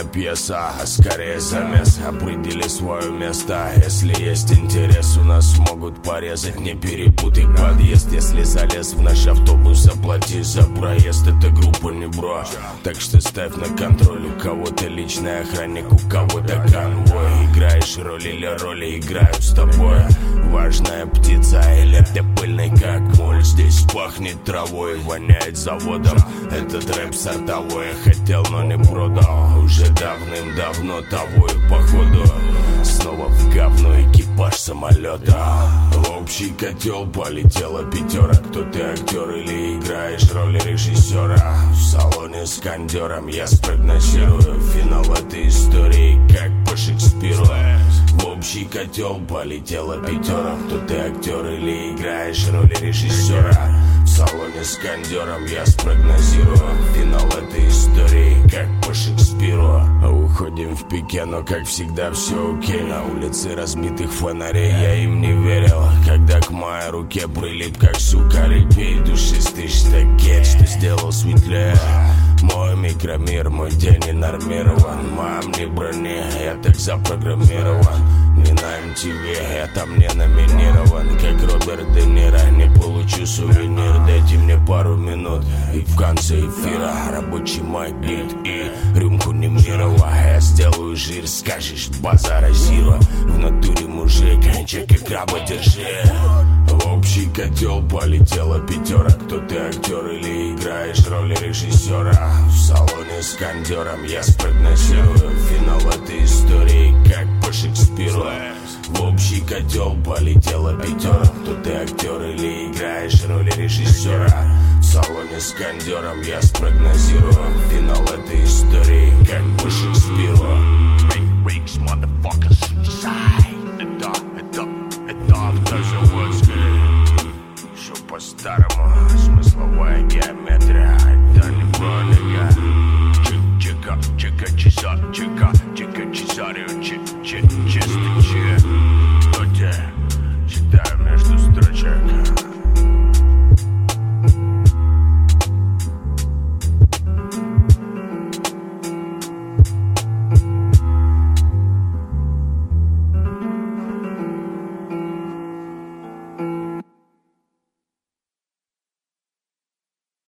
длинная пьеса, а скорее замес. Определи свое место. Если есть интерес, у нас могут порезать. Не перепутай подъезд. Если залез в наш автобус, заплати за проезд. Это группа не бро, так что ставь на контроль. У кого-то личный охранник, у кого-то конвой. Играешь роль или роли играют с тобой. Важная птица или ты пыльный как моль. Здесь пахнет травой, воняет заводом. Этот рэп сортовой. Хотел, но не продал. Уже давным-давно того и походу снова в говно экипаж самолета. В общий котел полетела пятера. Кто ты, актер или играешь роль режиссера? В салоне с кондером я спрогнозирую финал этой истории, как по Шекспиру. В общий котел полетела пятера. Кто ты, актер или играешь роль режиссера? В салоне с кондером я спрогнозирую финал этой истории, как по Шекспиру. Уходим в пике, но как всегда все окей. На улице разбитых фонарей я им не верил, когда к моей руке прилип как сука репей. Душистый штакет, что сделал светлее мой микромир. Мой день не нормирован, мам не брони, я так запрограммирован. Не на MTV, я там не номинирован, как Роберт Де Ниро. Не получу сувенир, дайте мне пару минут, и в конце эфира рабочий майк, бит и рюмку Немирова. Я сделаю жир, скажешь базара зиро. В натуре мужик, чек и краба держи. В общий котел полетела пятера. Кто ты, актер или играешь роль режиссера? В салоне с кондером я спрогнозирую финал этой истории, как по Шекспиру. В общий котел полетела пятера. Кто ты, актер или играешь роль режиссера? В салоне с кондером я спрогнозирую финал этой истории,